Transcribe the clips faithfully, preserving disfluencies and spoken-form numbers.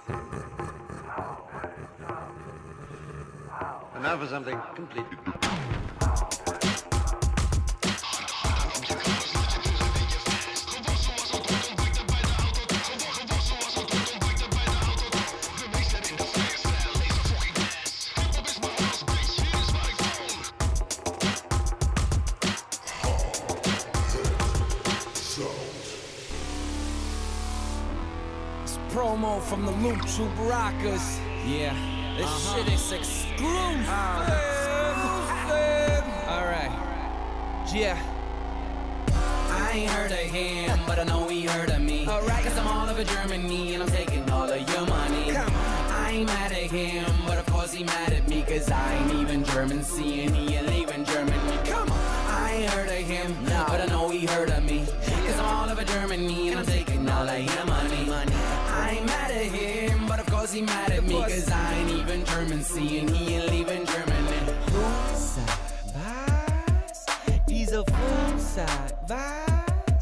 And now for something completely promo from the Loop Troop Rockers. Yeah, this uh-huh. shit is exclusive. Uh, Alright, yeah. I ain't heard of him, but I know he heard of me. Alright, cause I'm all over Germany and I'm taking all of your money. Come on. I ain't mad at him, but of course he mad at me, cause I ain't even German, seeing he ain't leaving Germany. Come on. I ain't heard of him, no. but I know he heard of me. Cause I'm all over Germany and I'm taking all of your money. I ain't mad at him, but of course he mad at me, cause I ain't even German, seeing he ain't leaving Germany. Poolside vibes, these are poolside vibes.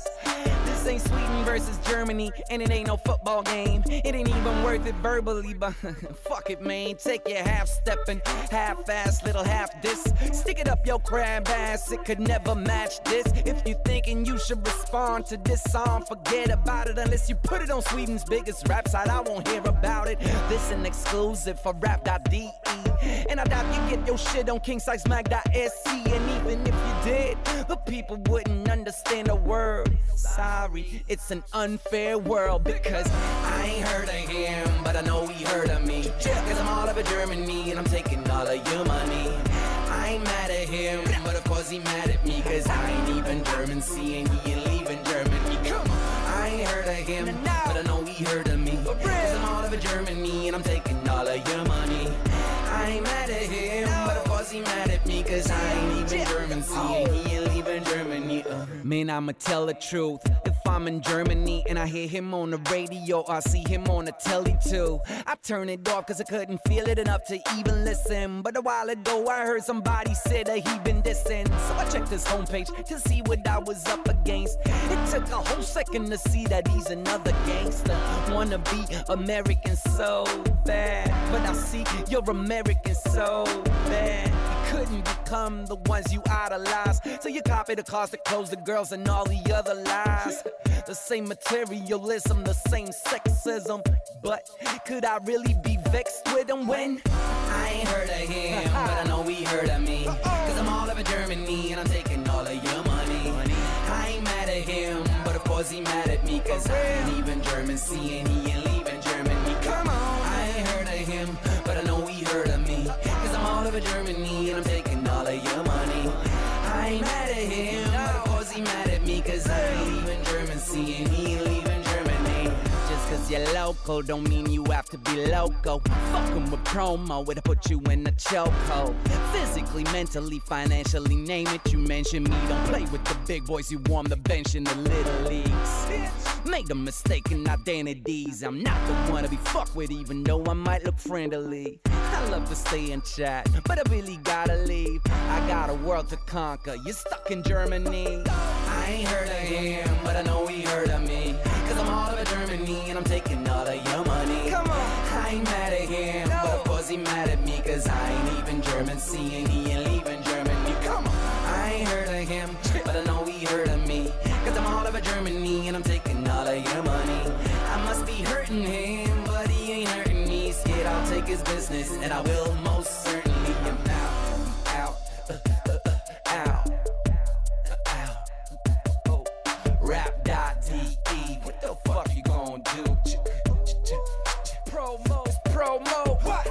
This ain't Sweden versus Germany, and it ain't no football game. It ain't even worth it verbally, but fuck it, man. Take your half-stepping, half-ass little half-diss. Stick it up your crab ass, it could never match this. If you thinking you should respond to this song, forget about it unless you put it on Sweden's biggest rap site. I won't hear about it. This an exclusive for rap dot D E. And I doubt you get your shit on king size mag dot S C. And even if you did, the people wouldn't understand a word. Sorry, it's an unfair world, because I ain't heard of him, but I know he heard of me. Cause I'm all over Germany and I'm taking all of your money. I ain't mad at him, but of course he mad at me, cause I ain't even German, seeing he ain't leaving Germany. Come on. I ain't heard of him, but I know he heard of me. Cause I'm all over Germany and I'm taking all of your money. I ain't mad at him, but of course he mad at me, cause I ain't even German, seeing he ain't leaving Germany. uh. Man, I'ma tell the truth. If I'm in Germany and I hear him on the radio, or I see him on the telly too, I turn it off cause I couldn't feel it enough to even listen. But a while ago I heard somebody say that he been dissing, so I checked his homepage to see what I was up against. It took a whole second to see that he's another gangster. Wanna be American so bad, but I see you're American so bad. You couldn't become the ones you idolize, so you copy the cars, the clothes, the girls, and all the other lies. The same materialism, the same sexism, but could I really be vexed with him when I ain't heard of him, but I know he heard of me. Cause I'm all over Germany and I'm taking all of your money. I ain't mad at him, but of course he mad at me, cause I ain't even German, seeing he ain't leaving Germany. Come on. I ain't heard of him, but I know he heard of me. Cause I'm all over Germany and I'm taking all of your money. I ain't mad at him, but of course he mad at me, cause I ain't even German, seeing he ain't leaving Germany. just cause you're local don't mean you have to be local. Fucking with promo, it'll put you in a chokehold. Physically, mentally, financially, name it, you mention me. Don't play with the big boys, you warm the bench in the little leagues. Made a mistake in identities. I'm not the one to be fucked with, even though I might look friendly. I love to stay and chat, but I really gotta leave. I got a world to conquer, you're stuck in Germany. I ain't heard of him, but I know he heard of me. Cause I'm all over Germany and I'm taking all of your money. Come on. I ain't mad at him, no. But of course he mad at me, cause I ain't even German, seeing he ain't leaving Germany. Come on. I ain't heard of him, but I know he heard of me. Cause I'm all over Germany and I'm taking all of your money. I must be hurting him, but he ain't hurting me. Scared I'll take his business, and I will most certainly. I'm out, out, uh, uh, uh, out, uh, out. Oh, rap dot D E, what the fuck you gon' do? Promo, promo, what?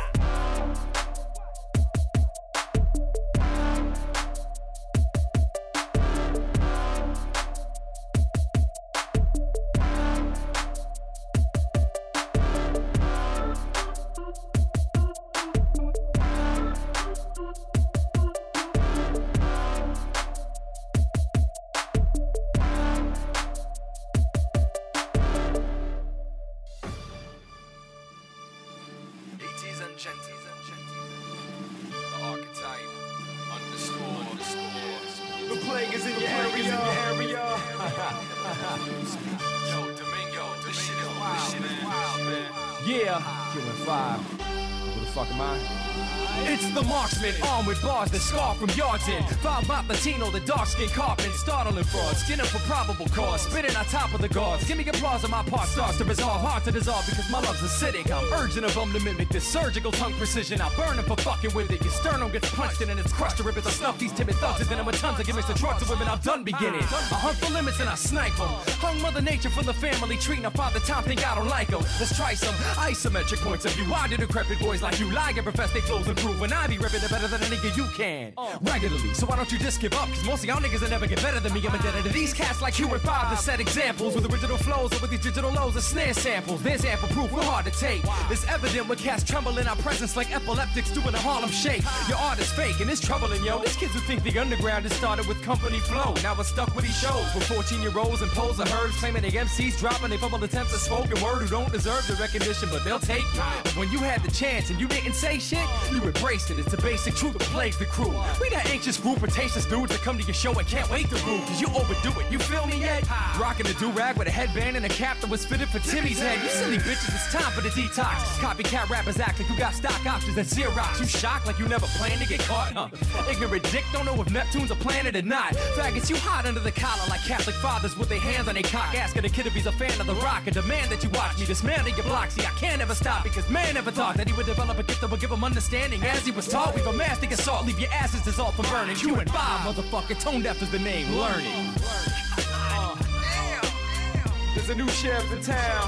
Yeah. Killing five. Who the fuck am I? It's the marksman, armed with bars that scar from yards in. Five Mott Latino, the dark-skinned carpet, startling frauds, skinning for probable cause, spitting on top of the guards. Give me applause on my part, starts to resolve, hard to dissolve because my love's acidic. I'm urgent of them to mimic this surgical tongue precision. I'll burn them for fucking with it. Your sternum gets punched in and it's crushed to ribbons. I snuff these timid thugs and then I'm with tons of gimmicks to drugs to women. I'm done beginning. I hunt for limits and I snipe them. Hung Mother Nature from the family tree. Now Father Time think I don't like them. Let's try some isometric points of view. Why do decrepit boys like you lie and profess they flows improve when I be ripping it better than any of you can uh, regularly, so why don't you just give up? Cause most of y'all niggas will never get better than me. I'm indebted to these cats like you and five that set examples with original flows or with these digital lows of snare samples. There's ample proof we're hard to take. It's evident when cats tremble in our presence like epileptics doing a Harlem shake. Your art is fake and it's troubling, yo. These kids who think the underground is started with company flow. Now we're stuck with these shows with fourteen year olds and poles of herds claiming they M Cs dropping they fumble attempts at spoken word who don't deserve the recognition, but they'll take it. But when you had the chance and you didn't say shit, you embraced it. It's a basic truth that plagues the crew. We that anxious group, pretentious dudes that come to your show and can't wait to groove, cause you overdo it, you feel me yet? Rocking a do-rag with a headband and a cap that was fitted for Timmy's head. You silly bitches, it's time for the detox. Copycat rappers act like you got stock options at Xerox. You shocked like you never planned to get caught, huh? Ignorant dick don't know if Neptune's a planet or not. Faggots, you hot under the collar like Catholic fathers with their hands on their cock, asking a kid if he's a fan of the rock and demand that you watch me dismantle your block. See, I can't ever stop because man never thought that he would develop a gift that would give him understanding as he was taught. We've amassed the assault, leave your asses dissolved from burning. Q and five, motherfucker, tone deaf is the name. Learning. Uh, there's a new sheriff in town.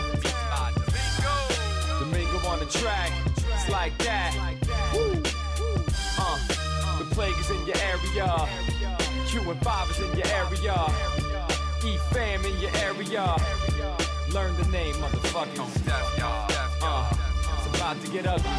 Domingo on the track. It's like that. Woo. Uh, the plague is in your area. Q and five is in your area. E fam in your area. Learn the name, motherfuckers. Uh, it's about to get ugly.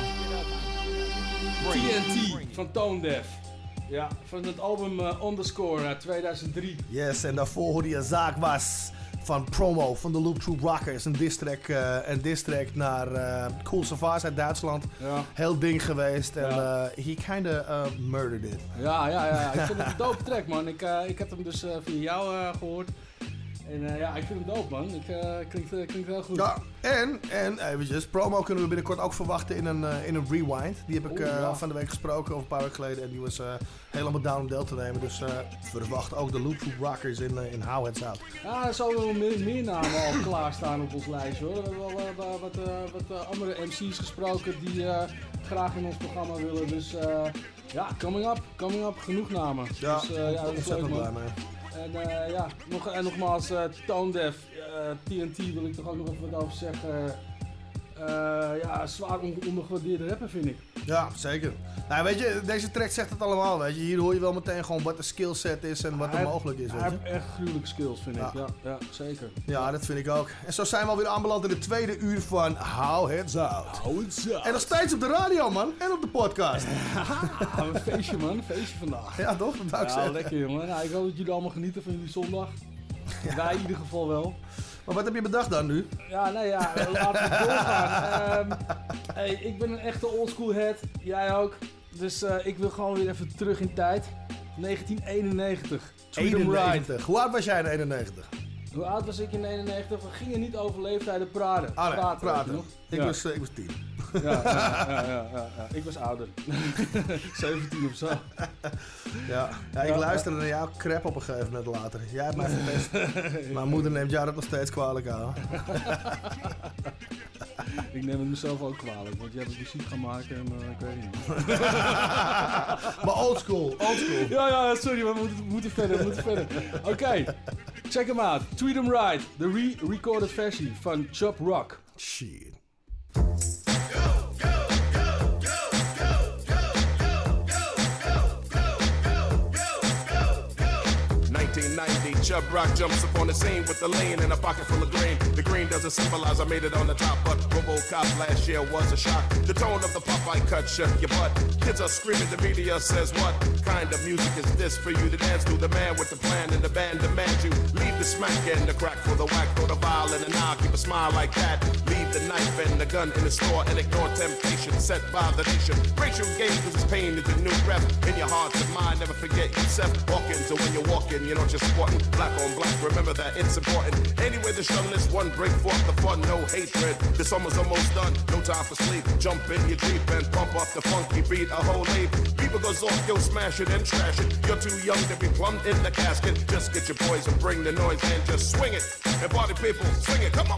T N T van Tone Deaf. Ja, van het album uh, Underscore uit tweeduizend drie. Yes, en daarvoor hoorde je Zaak Was van Promo van de Loop Troop Rockers. Een diss-track, uh, een diss-track naar uh, Cool Savage uit Duitsland. Ja. Heel ding geweest en ja. uh, he kinda uh, murdered it. Ja, ja, ja, ik vind het een dope track, man. Ik, uh, ik heb hem dus uh, via jou uh, gehoord. En uh, ja, ik vind hem dope, man. Ik, uh, klinkt, uh, klinkt heel goed. Ja, en, en eventjes, Promo kunnen we binnenkort ook verwachten in een, uh, in een rewind. Die heb ik uh, oh, ja. van de week gesproken, over een paar weken geleden. En die was uh, helemaal down om deel te nemen. Dus uh, verwacht ook de Loop Troop Rockers in, uh, in How It's Out. Ja, er zullen wel meer, meer namen al klaarstaan op ons lijstje, hoor. We hebben wel uh, wat, uh, wat uh, andere M C's gesproken die uh, graag in ons programma willen. Dus uh, ja, coming up, coming up, genoeg namen. Ja, dus, uh, ja dat is leuk, man. En uh, ja, nog, en nogmaals, uh, Tone Deaf, uh, T N T wil ik toch ook nog even wat over zeggen. Uh, ja, zwaar on- ondergewaardeerde rapper vind ik. Ja, zeker. Nou, weet je, deze track zegt het allemaal, weet je. Hier hoor je wel meteen gewoon wat de skillset is en wat er hij mogelijk is, weet Hij je. heeft echt gruwelijke skills, vind ja. ik. Ja, ja, zeker. Ja, dat vind ik ook. En zo zijn we alweer aanbeland in het tweede uur van How It's Out. How It's Out. En nog steeds op de radio, man. En op de podcast. Ja, een feestje, man. Een feestje vandaag. Ja, toch? Dat wou ik ja, zeggen. lekker, jongen. Nou, ik hoop dat jullie allemaal genieten van jullie zondag. Ja. Wij in ieder geval wel. Maar wat heb je bedacht dan nu? Ja, nee, ja, laten we doorgaan. Um, hey, ik ben een echte oldschool head. Jij ook. Dus uh, ik wil gewoon weer even terug in tijd. negentien eenennegentig. eenennegentig. Hoe oud was jij in eenennegentig? Hoe oud was ik in eenennegentig? We gingen niet over leeftijden praten. Ah, nee, praten. praten. Ik, ja. was, uh, ik was tien. Ja, ja, ja, ja, ja, ja. Ik was ouder. zeventien of zo. Ja, ja ik ja, luisterde ja. naar jouw crap op een gegeven moment later. Jij hebt mij verpest. Mijn moeder neemt jou dat nog steeds kwalijk aan. Ik neem het mezelf ook kwalijk, want jij hebt muziek gaan maken en uh, ik weet niet. Maar oldschool, oldschool. Ja, ja, sorry, we moeten, we moeten verder, we moeten verder. Oké, okay. Check hem out. Tweet 'em Right, de re-recorded versie van Chop Rock. Shit. nineteen ninety, Chub Rock jumps upon the scene with the lean and a pocket full of green. The green doesn't symbolize I made it on the top, but RoboCop last year was a shock. The tone of the Popeye cut shook your butt. Kids are screaming, the media says what kind of music is this for you to dance to? The man with the plan and the band demands you leave the smack and the crack for the whack, throw the violin and I'll keep a smile like that. Leave the knife and the gun in the store and ignore temptation set by the nation. Racial gaze is pain is the new rep in your heart and mind. Never forget yourself. Walking, so when you're walking, you're not just sporting. Black on black, remember that it's important. Anyway, the shunless one break forth the fun, no hatred. The summer's almost done, no time for sleep. Jump in your Jeep and pump up the funky beat a whole leap. People goes off, yo, smash it and trash it. You're too young to be plumbed in the casket. Just get your boys and bring the noise and just swing it. And party people, swing it, come on.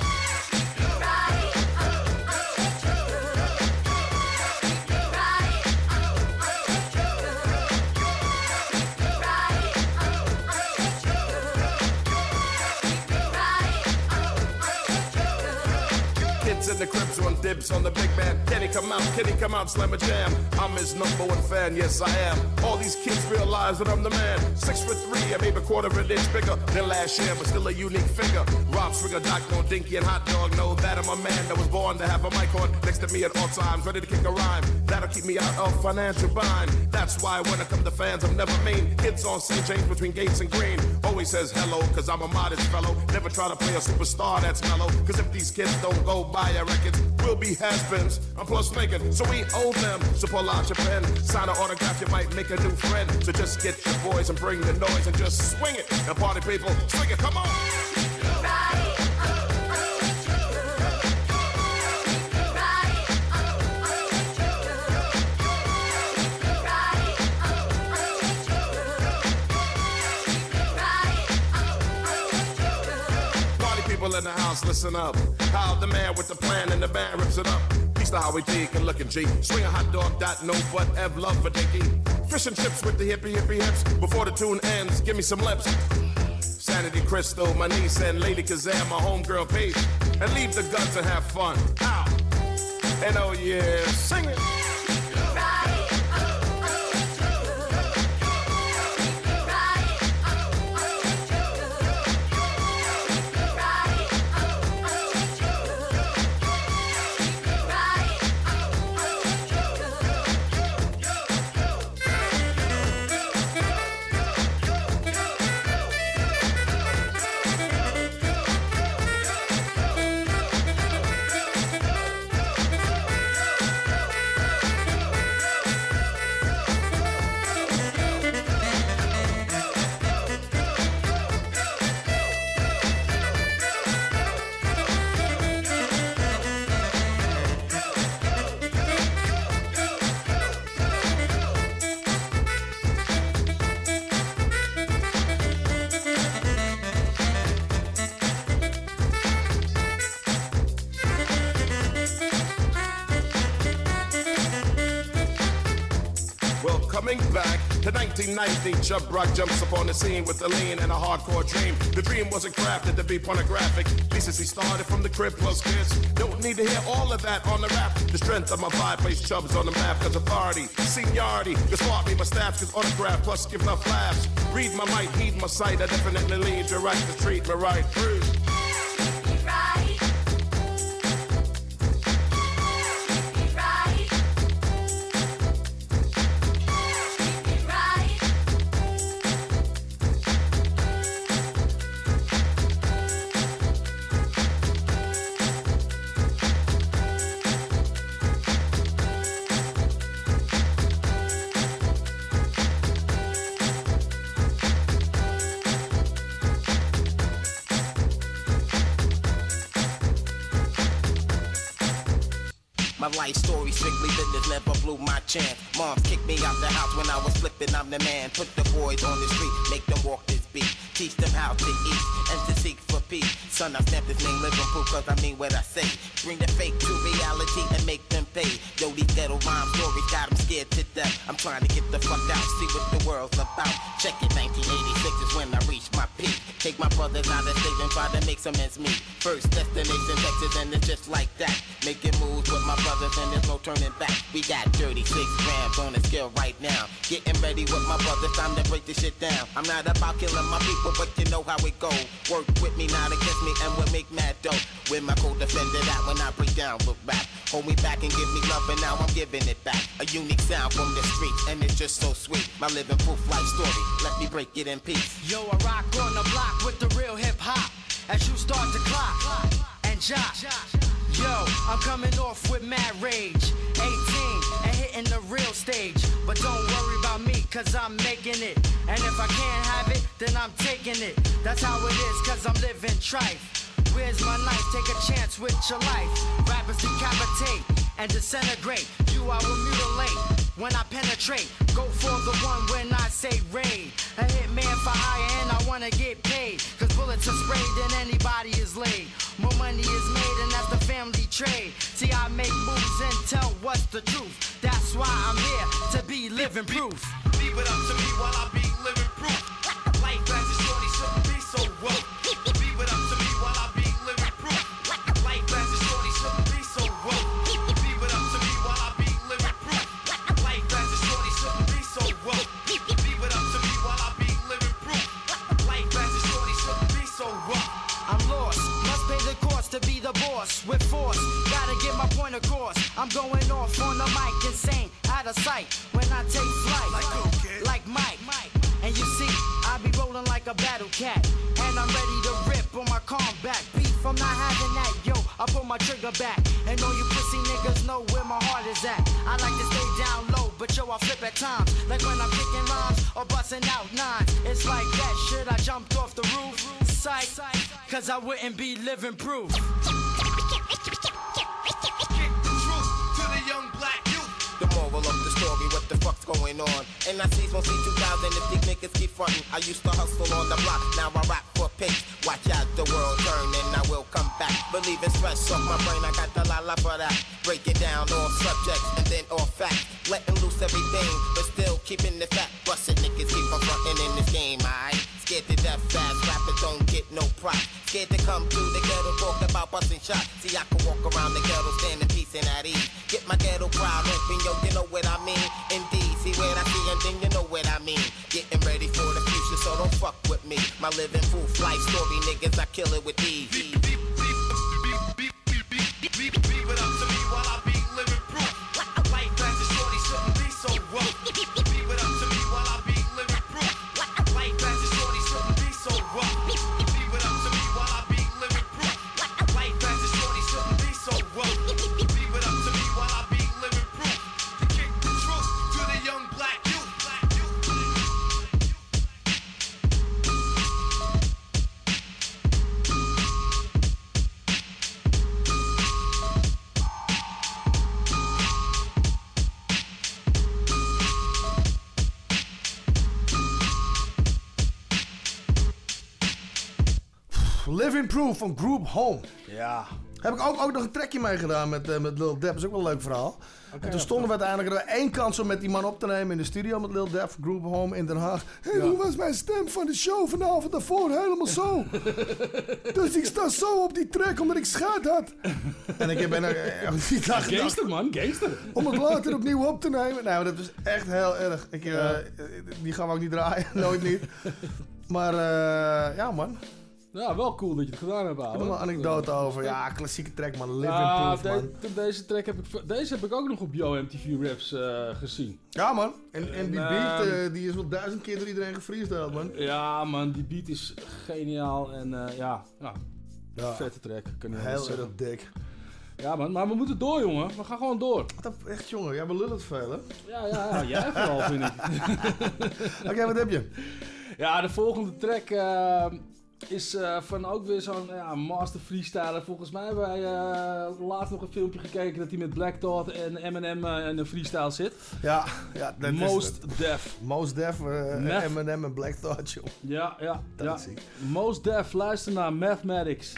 In the cribs on dibs on the big man. Can he come out? Can he come out? Slam a jam. I'm his number one fan. Yes, I am. All these kids realize that I'm the man. Six foot three, I maybe a quarter of an inch bigger than last year, but still a unique figure. Rob Swinger, Doc, no Dinky, and Hot Dog know that I'm a man that was born to have a mic on next to me at all times, ready to kick a rhyme. That'll keep me out of financial bind. That's why when I come to fans, I'm never mean. Kids on Saint James between Gates and Green always says hello, cause I'm a modest fellow. Never try to play a superstar that's mellow, cause if these kids don't go buy a records, we'll be has-beens. I'm plus making, so we owe them. So pull out your pen, sign an autograph, you might make a new friend. So just get your boys and bring the noise and just swing it. And party people, swing it, come on. In the house, listen up. How the man with the plan and the band rips it up. Peace to Howie D, good looking G. Swing a hot dog, dot no but Ev love for Dinky. Fish and chips with the hippie hippie hips. Before the tune ends, give me some lips. Sanity Crystal, my niece and Lady Kazam, my homegirl Paige. And leave the guns and have fun. Ow. And oh yeah, sing it. Coming back to nineteen ninety, Chubb Rock jumps upon the scene with a lean and a hardcore dream. The dream wasn't crafted to be pornographic. Decency started from the crib plus kids. Don't need to hear all of that on the rap. The strength of my vibe place Chubb's on the map, cause authority, seniority, the smart me, my stats, cause autograph plus give enough laughs. Read my mic, heed my sight, I definitely lead you right to treat me right through. My life story strictly business, never blew my chance. Mom kicked me out the house when I was flipping, I'm the man. Put the boys on the street, make them walk this beat. Teach them how to eat and to seek for peace. Son, I stamped this name living proof cause I mean what I say. Bring the fake to reality and make them pay. Yo, these ghetto rhyme stories got them scared to death. I'm trying to get the fuck out, see what the world's about. Check it, nineteen eighty-six is when I reached my peak. Take my brothers out of state and try to make some ends meet. First destination Texas and it's just like that. Making moves with my brothers and there's no turning back. We got thirty-six grams on the scale right now. Getting ready with my brothers, time to break this shit down. I'm not about killing my people, but you know how it go. Work with me, not against me, and we'll make mad dough. With my co-defender that when I break down with rap. Hold me back and give me love, and now I'm giving it back. A unique sound from the streets, and it's just so sweet. My living proof life story, let me break it in peace. Yo, I rock on the block with the real hip hop. As you start to clock and jock. Yo, I'm coming off with mad rage. eighteen and hitting the real stage. But don't worry about me, cause I'm making it. And if I can't have it, then I'm taking it. That's how it is, cause I'm living trife. Where's my knife? Take a chance with your life. Rappers decapitate and disintegrate. You I will mutilate when I penetrate. Go for the one when I say raid. A hitman for hire and I wanna get paid. Cause bullets are sprayed and anybody is laid. More money is made and that's the family trade. See, I make moves and tell what's the truth. That's why I'm here to be living proof. Leave it up to me while I be living proof. Life as a shorty shouldn't be so rough. Leave it up to me while I be living proof. Life as a shorty shouldn't be so rough. Leave it up to me while I be living proof. Life as a shorty shouldn't be so rough. Leave it up to me while I be living proof. Life as a shorty shouldn't be so rough. I'm lost, must pay the cost to be the boss. With force, gotta get my point across. I'm going off on the mic, insane, out of sight. When I take flight, like, okay. like Mike. And you see, I be rolling like a battle cat. And I'm ready to rip on my combat. Beef, I'm not having that, yo, I pull my trigger back. And all you pussy niggas know where my heart is at. I like to stay down low, but yo, I flip at times. Like when I'm kicking rhymes or busting out nines. It's like that shit, I jumped off the roof. Sight, cause I wouldn't be living proof. Kick the truth to the young black youth. The moral of the story, what the fuck's going on? And I see one C two thousand if these niggas keep frontin'. I used to hustle on the block, now I rap for pace. Watch out, the world turn and I will come back. Believing stress off my brain, I got the la la for that. Break it down, all subjects and then all facts. Letting loose everything, but still keeping the fact. Bustin' niggas keep on frontin' in this game, aight? Scared to death fast, rappers don't get no prop. Scared to come through the ghetto, talk about busting shots. See, I can walk around the ghetto, stand in peace and at ease. Get my ghetto crowd open, yo, you know what I mean? Indeed, see what I see and then you know what I mean. Getting ready for the future, so don't fuck with me. My living proof life story, niggas, I kill it with ease. Leave it up to me while I be living proof. Life as a shorty shouldn't be so rough. Leave it up to me while I be living proof. Life as a shorty shouldn't be so rough. Leave it up to me while I be living proof. Life as a shorty shouldn't be so rough. Leave it up to me while I be living proof. Kick the truth to the young black youth. Living Proof van Group Home. Ja. Heb ik ook, ook nog een trekje mee gedaan met, uh, met Lil Dep. Dat is ook wel een leuk verhaal. Okay, en toen stonden we uiteindelijk er één kans om met die man op te nemen in de studio met Lil Dep, Group Home in Den Haag. Hey, ja. Hoe was mijn stem van de show vanavond daarvoor? Helemaal zo. Dus ik sta zo op die track omdat ik schaat had. En ik ben er uh, die dag gangster man, gangster. Om het later opnieuw op te nemen. Nou, dat was echt heel erg. Ik, uh, ja. Die gaan we ook niet draaien, nooit niet. Maar uh, ja man. Ja, wel cool dat je het gedaan hebt, ouwe. Ik heb er wel een anekdote over. Ja, klassieke track, man. Living ja, Proof, man. De, deze track heb ik... Deze heb ik ook nog op Yo M T V Raps uh, gezien. Ja, man. En, en die beat, uh, die is wel duizend keer door iedereen gefreestyled, man. Ja, man. Die beat is geniaal. En uh, ja, ja, ja, vette track. Kan niet heel erg dik. Ja, man. Maar we moeten door, jongen. We gaan gewoon door. Wat echt, jongen. Jij belult het veel, hè? Ja, ja, ja. Jij vooral, vind ik. Oké, okay, wat heb je? Ja, de volgende track... Uh, is uh, van ook weer zo'n ja, master freestyler. Volgens mij hebben wij uh, laatst nog een filmpje gekeken dat hij met Black Thought en Eminem uh, in een freestyle zit. Ja, ja dat Most is het. Def. Most Def, uh, Eminem en Black Thought, joh. Ja, ja, dat ja. is ziek. Most Def, luister naar Mathematics.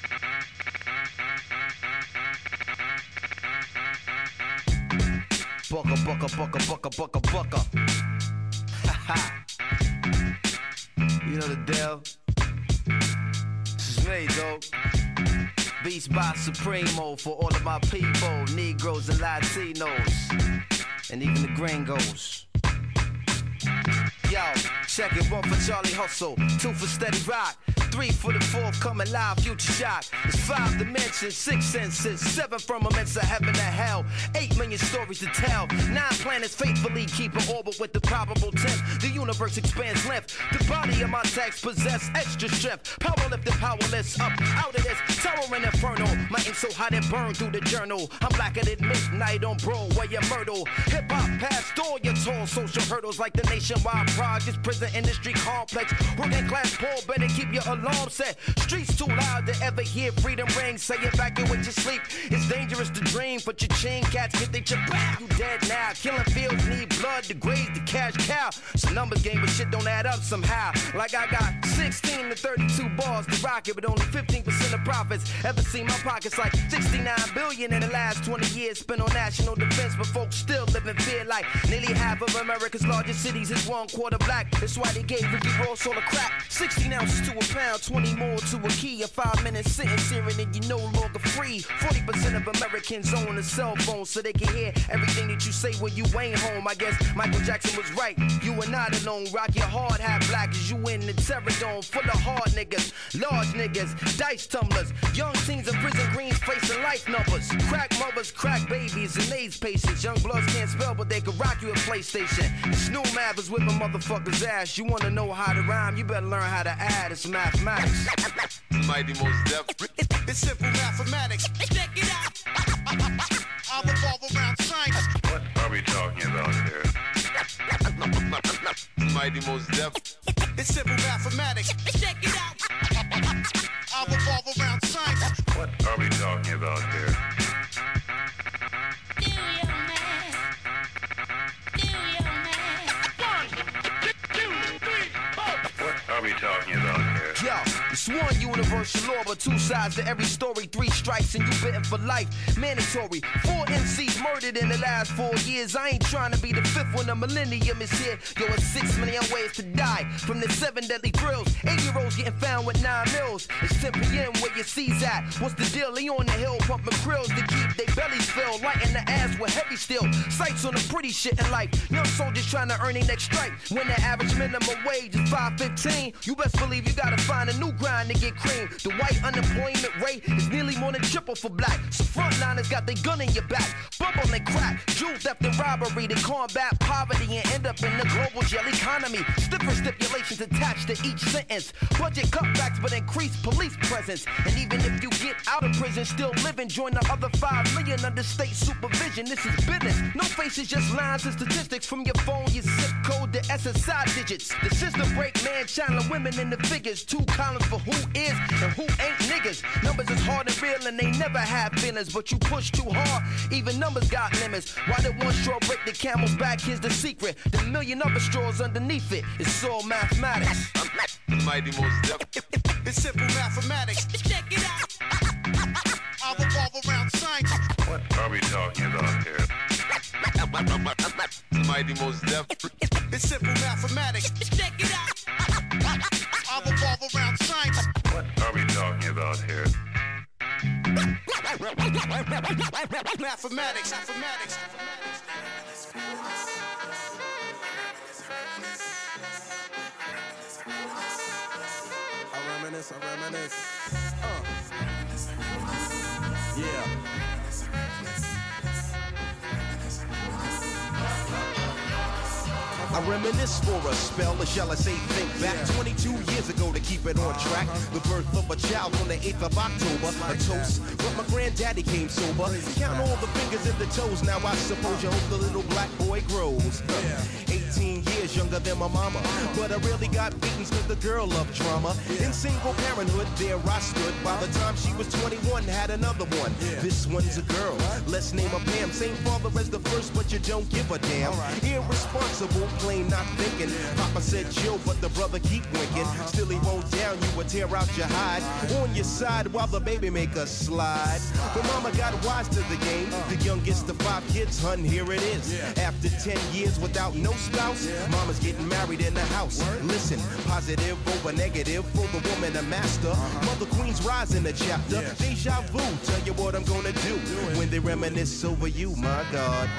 Bucka, bucka, bucka, bucka, bucka, bucka. Haha. You know the deal. This is me, though. Beats by Supremo for all of my people, Negroes and Latinos, and even the gringos. Yo, check it, one for Charlie Hustle, two for Steady Rock, three for the fourth coming live, Future Shock. It's five dimensions, six senses, seven firmaments of heaven and hell, eight million stories to tell, nine planets faithfully keep an orbit with the probable tenth. The universe expands length, the body of my text possess extra strength, power lifted, powerless, up out of this towering inferno. My Writing so hot it burned through the journal. I'm blacker than midnight on Broadway and Myrtle. Hip hop past all your tall social hurdles like the nationwide projects, prison industry complex. Working class poor better keep your alarm set. Streets too loud to ever hear freedom ring. Say it back in with your sleep. It's dangerous to dream, but your chain cats get they chip out. You dead now. Killing fields need blood to graze the cash cow. It's a numbers game, but shit don't add up somehow. Like I got sixteen to thirty-two bars to rock it, but only fifteen percent of profits. Ever seen my pockets like sixty-nine billion in the last twenty years spent on national defense, but folks still live in fear like nearly half of America's largest cities is one quarter black. That's why they gave Ricky Ross all the crack. sixteen ounces to a pound, twenty more to a key. A five minute sentence here and then you no longer free. forty percent of Americans own a cell phone so they can hear everything that you say when you ain't home. I guess Michael Jackson was right. You are not alone. Rock your hard hat black as you in the terror dome full of hard niggas, large niggas, dice tumblers, young teens in prison greens facing life numbers, crack mothers, crack babies, and AIDS patients. Young bloods can't spell, but they can rock you a PlayStation. Snoop Mathers with my motherfucker's ass. You wanna know how to rhyme? You better learn how to add. It's mathematics. Mighty Most Def. It's simple mathematics. Check it out. I revolve around science. What are we talking about here? Mighty Most Def. It's simple mathematics. Check it out. I revolve around science. What are we talking about here? Do your math. Do your math. One, two, three, four. What are we talking about here? Yo, it's one universal law, but two sides to every story. Three strikes and you bitten for life. Mandatory. Four M Cs murdered in the last four years. I ain't trying to be the fifth when the millennium is here. Yo, it's six million ways to die from the seven deadly thrills. Eight-year-olds getting found with nine mils. It's ten P M where your C's at. What's the deal? They on the hill pumping krills to keep their bellies filled. Lighting the ass with heavy steel. Sights on the pretty shit in life. Young soldiers trying to earn their next strike. When the average minimum wage is five fifteen, you best believe you gotta find a new grind to get cream. The white unemployment rate is nearly more than triple for black. So frontliners got their gun in your back. Bump on their crack. Jewel theft and robbery to combat poverty and end up in the global jail economy. Stiffer stipulations attached to each sentence. Budget cutbacks but increased police presence. And even if you get out of prison, still living, join the other five million under state supervision. This is business. No faces, just lines and statistics from your phone, your zip code, the S S I digits. The system break man, channeling women in the figures. Two columns for who is and who ain't niggas. Numbers is hard and real and they never have feelings, but you push too hard, even numbers got limits. Why did one straw break the camel's back? Here's the secret. The million other straws underneath it. It's all mathematics. Mighty Most Def. It's simple mathematics. Check it out. I revolve around science. What are we talking about here? Mighty Most Def. It's simple mathematics. Check it out. I revolve around science. What are we talking about here? Mathematics. Mathematics. I reminisce, I reminisce. Uh. Yeah. I reminisce for a spell, or shall I say think back twenty-two years ago to keep it on track. The birth of a child on the eighth of October, a toast, but my granddaddy came sober. Count all the fingers and the toes, now I suppose you hope the little black boy grows. eighteen years younger than my mama, but I really got beatings cause the girl loved drama. In single parenthood, there I stood. By the time she was twenty-one, had another one. This one's a girl, let's name her Pam. Same father as the first, but you don't give a damn. Irresponsible, plain not thinking. Papa said chill, but the brother keep winking. Still he won't down you or tear out your hide. On your side while the baby make a slide. But mama got wise to the game. The youngest of five kids, hun, here it is. After ten years without no spouse, mama's getting married in the house. Listen, positive over negative for the woman a master. Mother Queen's rise in the chapter. Deja vu, tell you what I'm gonna do when they reminisce over you, my God.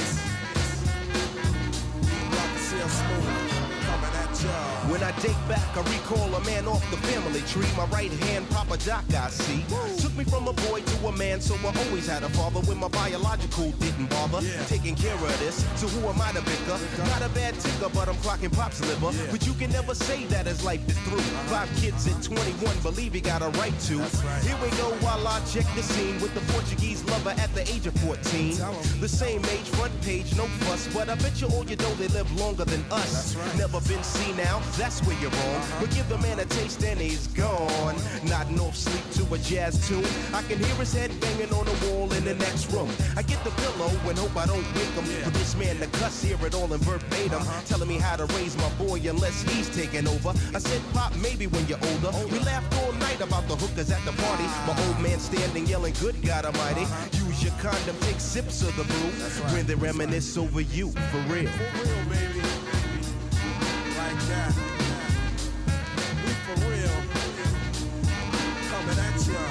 When I date back I recall a man off the family tree. My right hand, Papa Doc, I see. Took me from a boy to a man, so I always had a father when my biological didn't bother. Yeah. Taking care of this, so who am I to bicker? Not a bad ticker, but I'm clocking Pop's liver. Yeah. But you can never say that his life is through. Uh-huh. Five kids at twenty-one, believe he got a right to. Right. Here we go while I check the scene with the Portuguese lover at the age of fourteen. The same age, front page, no fuss, but I bet you all you know they live longer than us. Right. Never been seen now, that's where you're wrong. Uh-huh. But give the man a taste and he's gone. Nodding off sleep to a jazz tune. I can hear his head banging on the wall in the next room. I get the pillow and hope I don't wake him. Yeah. For this man to cuss, hear it all in verbatim. Uh-huh. Telling me how to raise my boy unless he's taking over. I said, Pop, maybe when you're older. older. We laughed all night about the hookers at the party. Uh-huh. My old man standing yelling, good God Almighty. Uh-huh. Use your condom, take sips of the brew. Right. When they reminisce over you, for real. For real, baby. Like that. We for real. Coming at you.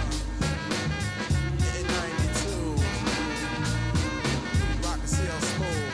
In ninety-two. Rock and C L Smooth.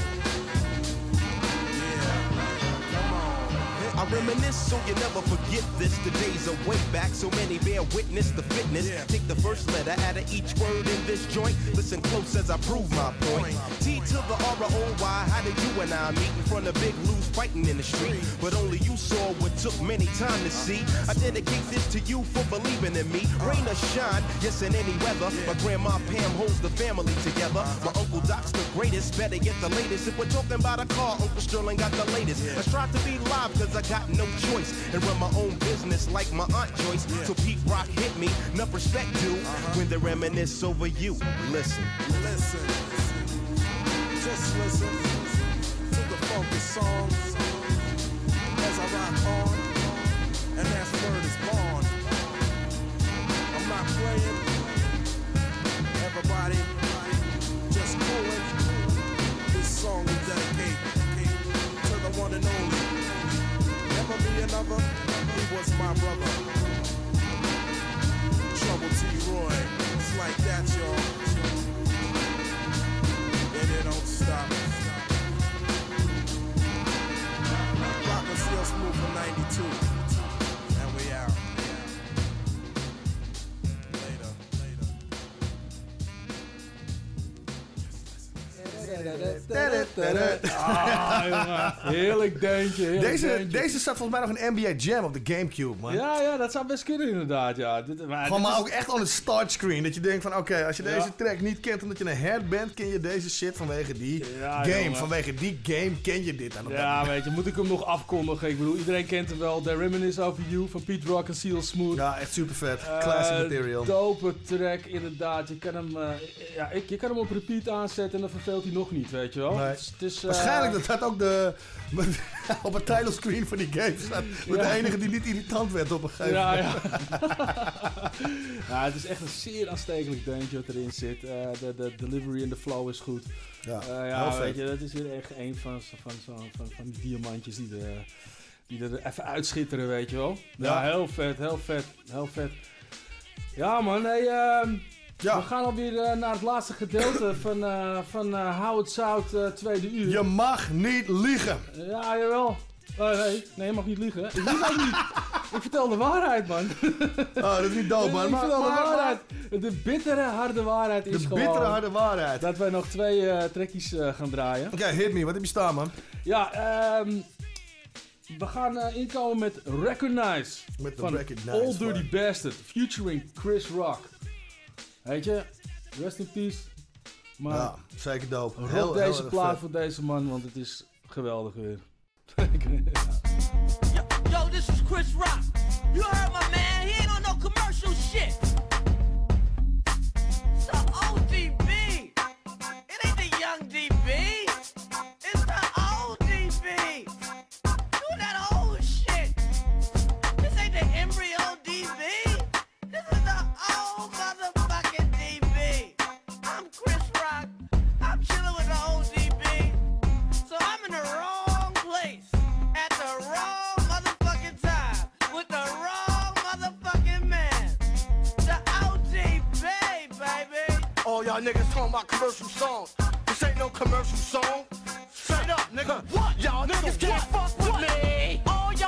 Yeah. Come on. I reminisce so you never forget this. The days are way back, so many bear witness the fitness. Yeah. Take the first letter out of each word in this joint. Listen close as I prove my point. T to the R O Y, how did you and I meet in front of Big Lou's fighting in the street? But only you saw what took many time to see. I dedicate this to you for believing in me. Rain or shine, yes in any weather. My grandma Pam holds the family together. My Uncle Doc's the greatest, better get the latest. If we're talking about a car, Uncle Sterling got the latest. I strive to be live cause I got no choice. And run my own business like my Aunt Joyce. So Pete Rock hit me, enough respect due. When they reminisce over you, listen. Listen. Just listen to the funky song as I rock on, and that's word is born. I'm not playing, everybody just coolin'. This song we dedicate to the one and only. Never be another, he was my brother. Trouble T. Roy, it's like that, y'all. And it don't stop. Rock and Steel Smooth for ninety-two. And we out. Later, later. Ah, jongen. Heerlijk deuntje, heerlijk Deze, deuntje. deze staat volgens mij nog een N B A Jam op de Gamecube, man. Ja, ja, dat zou best kunnen inderdaad, ja. Dit, maar Gewoon dit maar is... ook echt on het startscreen. Dat je denkt van, oké, okay, als je deze Ja. track niet kent omdat je een head bent, ken je deze shit vanwege die Ja, game. jongen. Vanwege die game ken je dit dan. Ja, weet je, moet ik hem nog afkondigen? Ik bedoel, iedereen kent hem wel. The Reminisce Over You van Pete Rock en Seal Smooth. Ja, echt super vet. Classic Uh, material. Dope track, inderdaad. Je kan hem, uh, ja, ik, je kan hem op repeat aanzetten en dan verveelt hij nog niet, weet je wel. Nee. Het is, het is, uh, Waarschijnlijk dat dat ook de, op het title screen van die game staat. Met Ja. de enige die niet irritant werd op een gegeven Ja, moment. ja. Ja, het is echt een zeer aanstekelijk deuntje wat erin zit. Uh, de, de delivery en de flow is goed. Ja, Uh, heel ja vet. weet je, dat is weer echt een van, van, van, van, van die diamantjes die er, die er even uitschitteren, weet je wel. Ja, Ja. heel vet, heel vet, heel vet. Ja man, hey, uh, Ja. we gaan alweer uh, naar het laatste gedeelte van, uh, van uh, How It Sound uh, tweede uur. Je mag niet liegen. Ja, jawel. Oh, nee, nee, je mag niet liegen. Ik lieg ook niet. Ik vertel de waarheid, man. Oh, dat is niet dood, man. Ik Maar, vertel de maar- waarheid. De bittere, harde waarheid is de gewoon... bittere harde waarheid. dat wij nog twee uh, trekjes uh, gaan draaien. Oké, hit me. Wat heb je staan, man? Ja, ehm... we gaan uh, inkomen met Recognize. Met de van Recognize, Old Dirty fine. Bastard. Featuring Chris Rock. Weet je, rest in peace. Maar Ja, zeker dope. rock Heel, deze heel erg plaat vet. voor deze man, want het is geweldig weer. Yo, yo, this is Chris Rock. You heard my man, he ain't on no commercial shit. It's the O D B. It ain't the young D B. It's the O D B. Do that old shit. This ain't the embryo D B. This is the old motherfucking D B. I'm Chris Rock. I'm chilling with the O D B. So I'm in the wrong place at the wrong motherfucking time with the wrong motherfucking man. The O D B, baby. All y'all niggas talking about commercial songs. This ain't no commercial song. Straight up, nigga. What? Y'all niggas can't fuck with me. All y'all niggas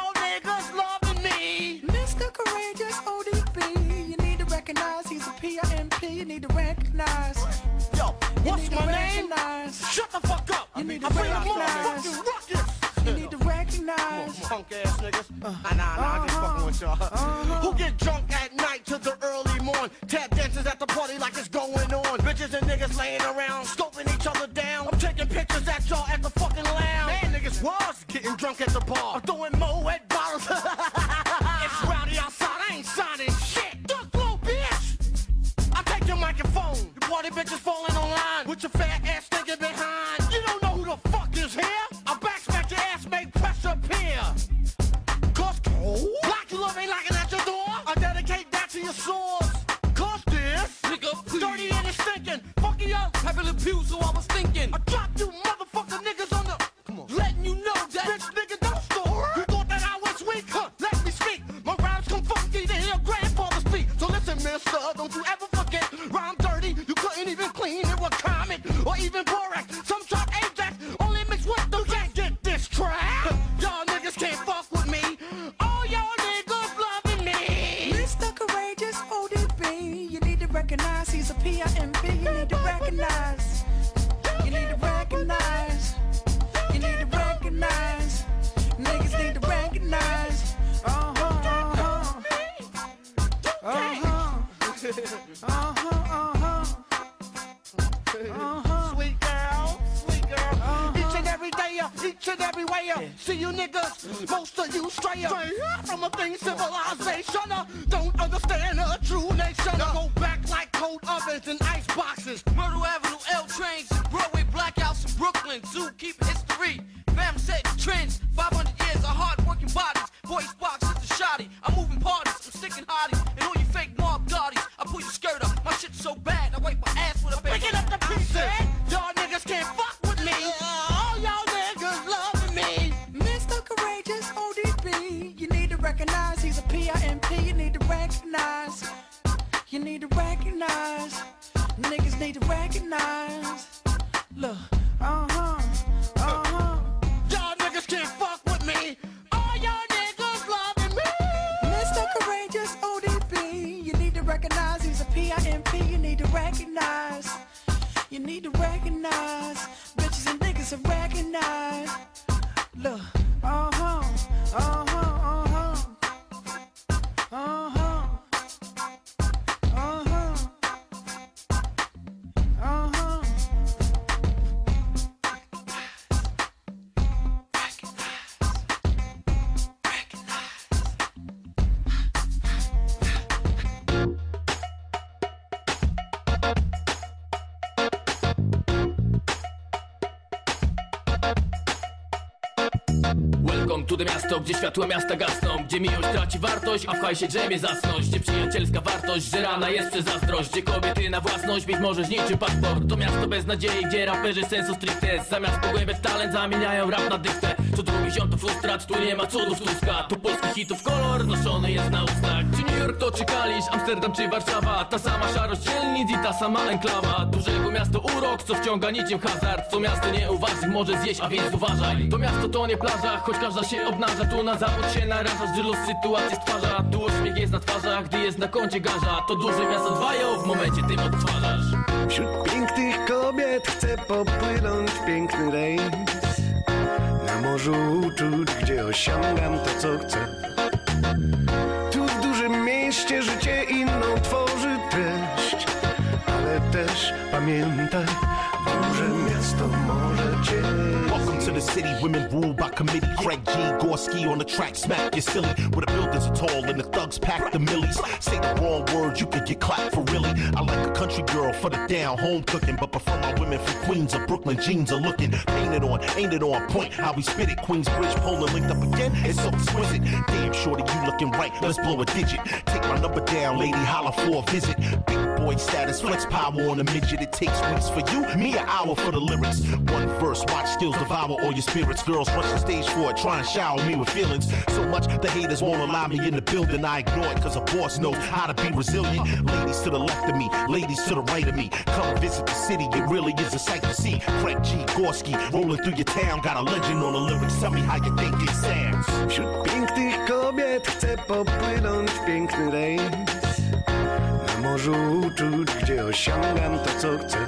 niggas loving me. Mister Courageous O D B, you need to recognize he's a P I M P. You need to recognize. Yo, what's you need my to name? Recognize. Shut the fuck up. You need to I bring a recognize. motherfucking ruckus. You need to recognize. Punk ass niggas. Uh, nah, nah, nah, I'm just fucking with y'all. Uh-huh. Who get drunk at night till the early morn? Tap dances at the party like it's going on. Bitches and niggas laying around, scoping each other down. I'm taking pictures at y'all at the fucking lounge. Man, niggas was getting drunk at the bar. I'm throwing Moet bottles. It's rowdy outside, I ain't signing shit. Duck low, bitch. I take your microphone. You party bitches falling online with your fat ass stinking behind. You don't know who the fuck is here? I backsmack your ass, make pressure appear. Cause black love ain't knocking at your door. I dedicate that to your source. Cause this nigga dirty and it's stinking. Fuck you up, having a pew, so I was thinking. I dropped you motherfucker niggas on the. Come on. Letting you know that bitch nigga don't store. You thought that I was weak, huh? Let me speak. My rhymes come funky to hear grandfather speak. So listen, mister, don't you ever forget. Rhyme dirty, you couldn't even clean it with Comet or even Borax. Some chop Ajax, only mix with the can't get this track. Y'all niggas can't fuck with me. All y'all niggas loving me. Mister Courageous O D B, you need to recognize he's a P I M P. You need to recognize. You need to recognize. You need to recognize. Niggas need to recognize. Uh huh, uh huh. Uh huh. Uh huh, uh huh. Uh-huh. Sweet girl, sweet girl. Uh-huh. Each and every day, uh, each and every way. Uh, see you niggas, most of you stray uh, from a thing civilization. Uh, don't understand a true nation. Uh, go back like cold ovens and ice boxes. Myrtle Avenue, L trains, Broadway blackouts in Brooklyn. Zoo keep history. Fam set trends. five hundred years of hard-working bodies. Voice box is the shoddy. I'm moving parties. I'm sticking hotties. And all you fake mob dotties. I pull your skirt up. My shit's so bad. I wipe my ass with a baby. Picking up the pieces. Y'all niggas can't fuck with me. All y'all niggas loving me. Mister Courageous O D B, you need to recognize he's a P I M P. You need to recognize. You need to recognize. Niggas need to recognize. Look, uh-huh, uh-huh. Y'all niggas can't fuck with me. All y'all niggas loving me. Mister Courageous O D B, you need to recognize he's a P I M P. You need to recognize. You need to recognize. Bitches and niggas are recognize. Look, uh-huh, uh-huh, uh-huh. Uh-huh. Uh-huh. Uh-huh. Welcome to the miasto, gdzie światła miasta gasną. Gdzie miłość traci wartość, a w hajsie drzemie zasność. Gdzie przyjacielska wartość, że rana jest przez zazdrość. Gdzie kobiety na własność mieć możesz niczym paszport. To miasto bez nadziei, gdzie raperzy sensu stricte zamiast pogłębiać talent zamieniają rap na dyktę. Co drugi ziom to frustrat, tu nie ma cudów Tuska. Tu polskich hitów kolor noszony jest na ustach. Czy New York to czy Kalisz, Amsterdam czy Warszawa. Ta sama szarość dzielnic i ta sama enklawa. Dużego miasto urok, co wciąga niczym hazard. Co miasto nieuważnych może zjeść, a więc uważaj. To miasto to nie plaża, choć każda się obnaża. Tu na zawód się narażasz, gdy los sytuację stwarza. Tu uśmiech jest na twarzach, gdy jest na koncie garza. To duże miasto dwają, w momencie tym odtwarzasz. Wśród pięknych kobiet chcę popłynąć w piękny rejs. Na morzu uczuć, gdzie osiągam to, co chcę. Tu w dużym mieście życie inną tworzy treść. Ale też pamiętaj, duże miasto może cię. Welcome to the city, women ruled by committee. Craig G. Gorski on the track, smack you silly. Where the buildings are tall and the thugs pack the millies. Say the wrong word, you could get clapped for really. I like a country girl for the down home cooking, but prefer my women from Queens or Brooklyn. Jeans are looking painted on, ain't it on point? How we spit it, Queensbridge, Poland linked up again. It's so exquisite. Damn shorty, you looking right. Let's blow a digit. Take my number down, lady, holla for a visit. Big boy status, flex power on a midget. It takes weeks for you, me an hour for the lyrics. One verse, watch skills devour all your spirits. Girls rush the stage for it, trying to shower me with feelings. So much the haters won't allow me in the building. I ignore it cause a boss knows how to be resilient. Ladies to the left of me, ladies to the right of me. Come visit the city, it really is a sight to see. Craig G. Gorski, rolling through your town. Got a legend on the lyrics, tell me how you think it sounds. Wśród pięknych kobiet chcę popłynąć w piękny rejs. Na morzu uczuć, gdzie osiągam to co chcę.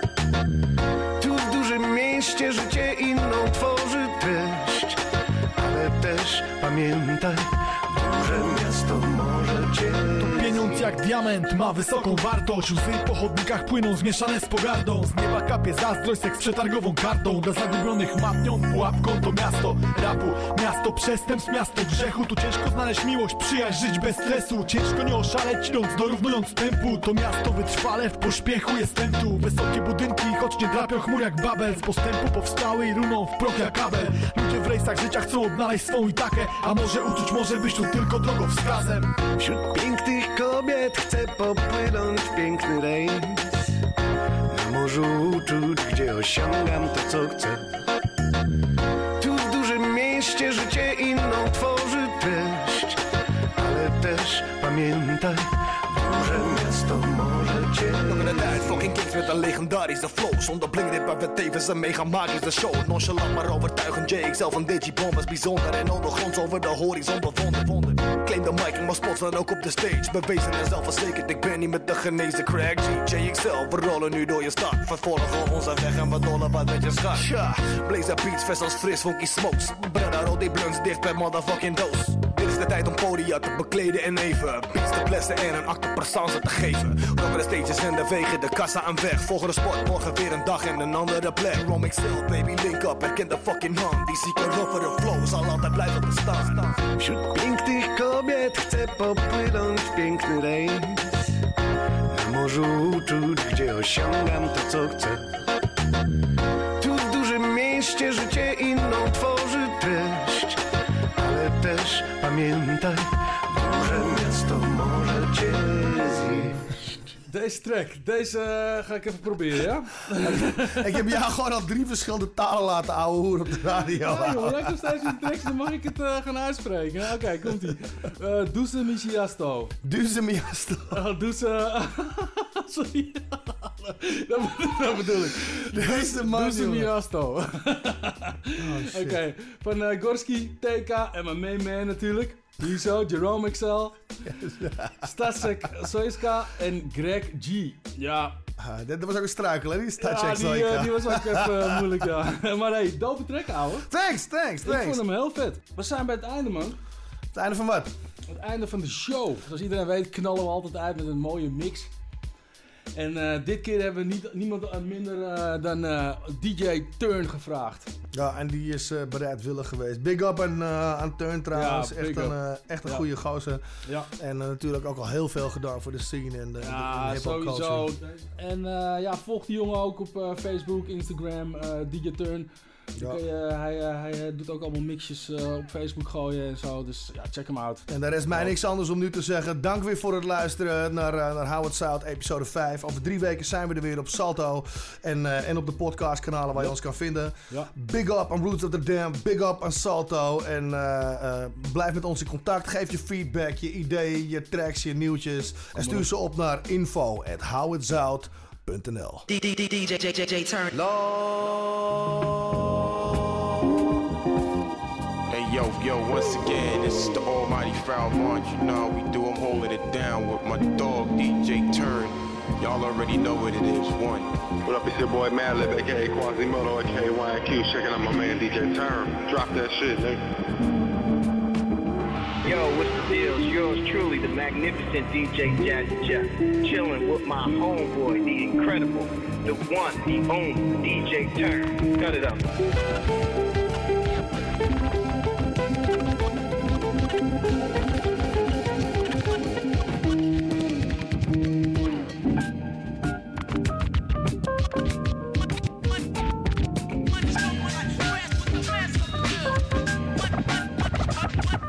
Tu w dużym mieście życie inną tworzy treść. Ale też pamiętaj, duże miasto może cię. To pieniądz jak diament ma wysoką wartość. Łzy po chodnikach płyną zmieszane z pogardą. Z nieba kapie zazdrość, seks przetargową kartą. Dla zagubionych matnią pułapką to miasto rapu. Miasto przestępstw, miasto grzechu. Tu ciężko znaleźć miłość, przyjaźń, żyć bez stresu. Ciężko nie oszaleć, idąc dorównując tempu. To miasto wytrwale, w pośpiechu jestem tu. Wysokie budynki, choć nie drapią chmur jak Babel. Z postępu powstały i runą w proch jak kabel. Ludzie w rejsach życia chcą odnaleźć swą itakę. A może uczuć może być tu tylko drogowskazem. Wśród pięknych kobiet chcę popłynąć w piękny rejs. Na morzu uczuć, gdzie osiągam to co chcę. Tu w dużym mieście życie inną tworzy treść. Ale też pamiętaj, duże miasto może cię. Lange de tijd, fucking kings met een legendarische flow. Zonder bling maar werd tevens een mega magische show. Nonchalant maar overtuigend, J X L van Digibomb was bijzonder. En ondergronds over de horizon bewonder. Claim de mic en mijn spots dan ook op de stage. Bewezen en zelfverzekerd, ik ben niet met de genezen crack G. J X L, we rollen nu door je stad. Vervolgen onze weg en we dollen wat met je schat. Ja, blaze beats, vers als fris, funky smokes. Brada, roll die blunts dicht bij motherfucking doos. Dit is de tijd om podia te bekleden en even beats te blessen en een acte persoonse te geven. Rocken de stages en de wegen, de kassa aan weg. Volgende sport, morgen weer een dag en een andere plek. Rom X L, baby, link up, herken de fucking hand. Die zieke roughere flow zal altijd blijven bestaan. Wśród pięknych kobiet chcę popłynąć w piękny rejs. Na morzu uczuć, gdzie osiągam to co chcę. Tu w dużym mieście życie inną tworzy treść. Ale też pamiętaj, duże miasto może cię zjeść. Deze track, deze uh, ga ik even proberen, ja? Ik heb jou gewoon al drie verschillende talen laten ouwe hoeren op de radio. Ja joh, jij komt steeds in de tekst, dan mag ik het uh, gaan uitspreken. Oké, okay, komt-ie. Uh, Douce Michiasto. Douce Michiasto. Uh, Douce... Sorry. dat, dat bedoel ik. Deze man, Douce Michiasto. Oh, Oké, okay. Van uh, Gorski, T K en mijn main man natuurlijk. Hier zo, Jerome X L, Stasek Soiska en Greg G. Ja. Ah, dat was ook een struikel, hè? Die Stasek ja, die, uh, die was ook even uh, moeilijk, ja. Maar hey, dope track, ouwe. Thanks, thanks, thanks. Ik vond hem heel vet. We zijn bij het einde, man. Het einde van wat? Het einde van de show. Zoals iedereen weet knallen we altijd uit met een mooie mix. En uh, dit keer hebben we niet, niemand minder uh, dan uh, D J Turn gevraagd. Ja, en die is uh, bereidwillig geweest. Big up aan, uh, aan Turn trouwens. Ja, echt, een, uh, echt een ja. goede gozer. Ja. En uh, natuurlijk ook al heel veel gedaan voor de scene en de, ja, de, de hip-hop sowieso. Culture. En uh, ja, volg die jongen ook op uh, Facebook, Instagram, uh, D J Turn. Ja. Je, uh, hij, uh, hij doet ook allemaal mixjes uh, op Facebook gooien en zo, dus ja, check hem out. En daar is mij niks anders om nu te zeggen. Dank weer voor het luisteren naar, uh, naar How It Sound episode vijf. Over drie weken zijn we er weer op Salto en, uh, en op de podcastkanalen waar ja. je ons kan vinden. Ja. Big up aan Roots of the Dam, big up aan Salto. En uh, uh, blijf met ons in contact. Geef je feedback, je ideeën, je tracks, je nieuwtjes. En stuur ze op naar info at howitsout dot n l. D J Turn. Hey yo, yo, once again, this is the almighty Foul March. You know how we do, I'm holding it down with my dog, D J Turn. Y'all already know what it is, one. What up, it's your boy Madlib, aka Quasimodo, aka Y N Q, checking out my man D J Turn. Drop that shit, nigga. Yo, what's the deal? It's yours truly, the magnificent D J Jazzy Jeff. Chilling with my homeboy, the incredible, the one, the only D J Turn. Cut it up.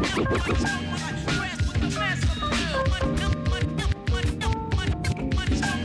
Let's go.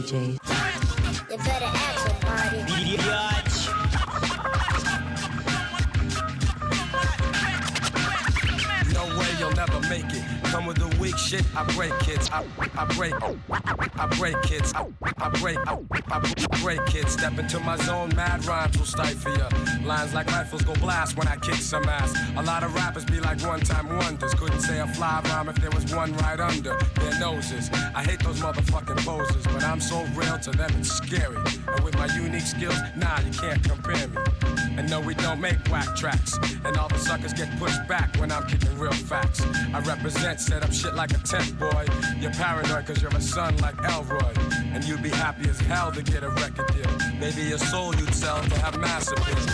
Js. You better act about it. No way you'll never make it. Come with the weak shit, I break kids. I, I break, I break kids. I, I break, I, I break kids. Step into my zone, mad rhymes will stifle ya. Lines like rifles go blast when I kick some ass. A lot of rappers be like one-time wonders. Couldn't say a fly rhyme if there was one right under their noses. I hate those motherfucking poses, but I'm so real to them it's scary. And with my unique skills, nah, you can't compare me. And no, we don't make whack tracks. And all the suckers get pushed back when I'm kicking real facts. I represent, set up shit like a tent, boy. You're paranoid cause you're a son like Elroy. And you'd be happy as hell to get a record deal. Maybe your soul you'd sell to have massive hits.